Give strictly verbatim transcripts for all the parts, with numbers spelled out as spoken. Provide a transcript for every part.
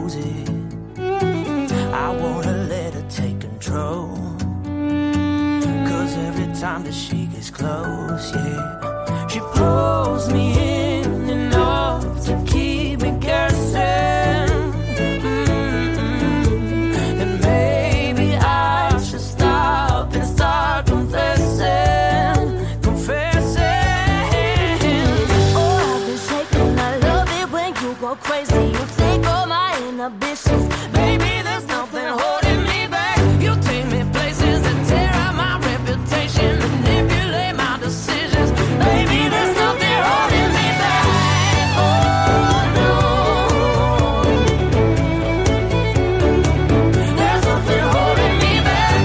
lose it. I wanna let her take control, cause every time that she gets close, yeah, she pulls me in enough to keep me guessing. Mm-hmm. And maybe I should stop and start confessing, confessing. Oh, I've been shaking, I love it when you go crazy. You take all my inhibitions. Baby, there's nothing holding me back. You take me places that tear out my reputation, manipulate my decisions. Baby, there's nothing holding me back. Oh, no. There's nothing holding me back.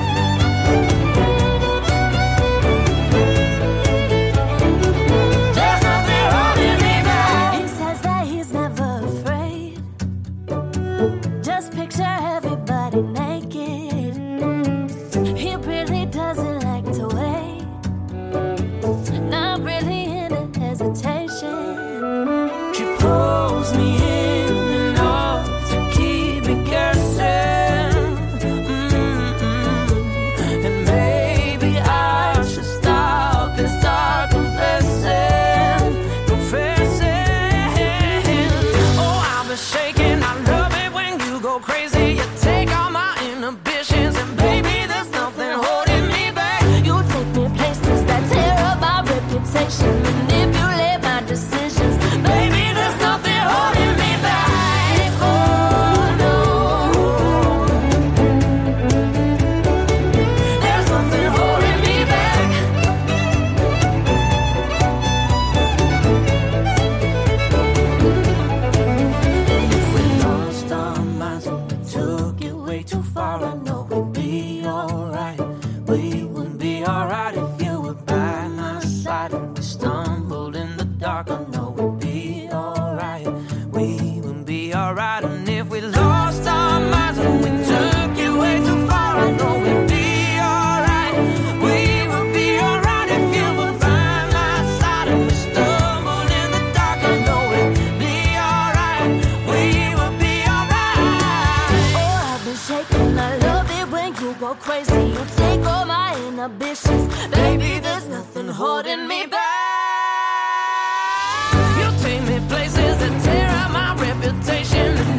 There's nothing holding me back. He says that he's never afraid. Just picture everybody naked. He really doesn't like to wait. Not really in a hesitation. She pulls me in enough to keep me guessing. Mm-hmm. And maybe I should stop and start confessing, confessing. Oh, I've been shaking, I love it when you go crazy. You take all my inhibitions, and baby, there's nothing holding me back. You take me places that tear up my reputation, manipulate my decisions. Baby, there's nothing holding me back. Oh, no. There's nothing holding me back. And if we lost our minds and we took it way too far, I know we'd be alright. We would be alright if you were by my side. And we stumbled in the dark, I know we'd be alright. We would be alright. And if we lost our minds and we took it way too far, I know we'd be alright. We would be alright if you were by my side. And we stumbled in the dark, I know we'd be alright. We would be alright. Oh, I've been shaking, I love it when you go crazy. You take all my inhibitions. Baby, there's nothing holding me back. You take me places that tear out my reputation.